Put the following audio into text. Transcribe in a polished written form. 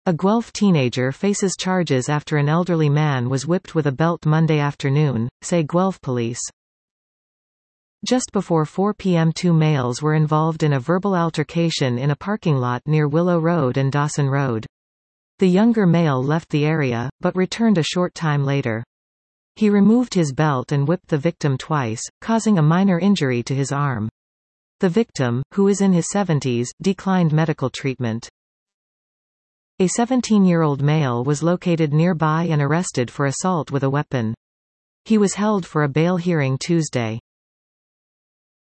A Guelph teenager faces charges after an elderly man was whipped with a belt Monday afternoon, say Guelph police. Just before 4 p.m. two males were involved in a verbal altercation in a parking lot near Willow Road and Dawson Road. The younger male left the area, but returned a short time later. He removed his belt and whipped the victim twice, causing a minor injury to his arm. The victim, who is in his 70s, declined medical treatment. A 17-year-old male was located nearby and arrested for assault with a weapon. He was held for a bail hearing Tuesday.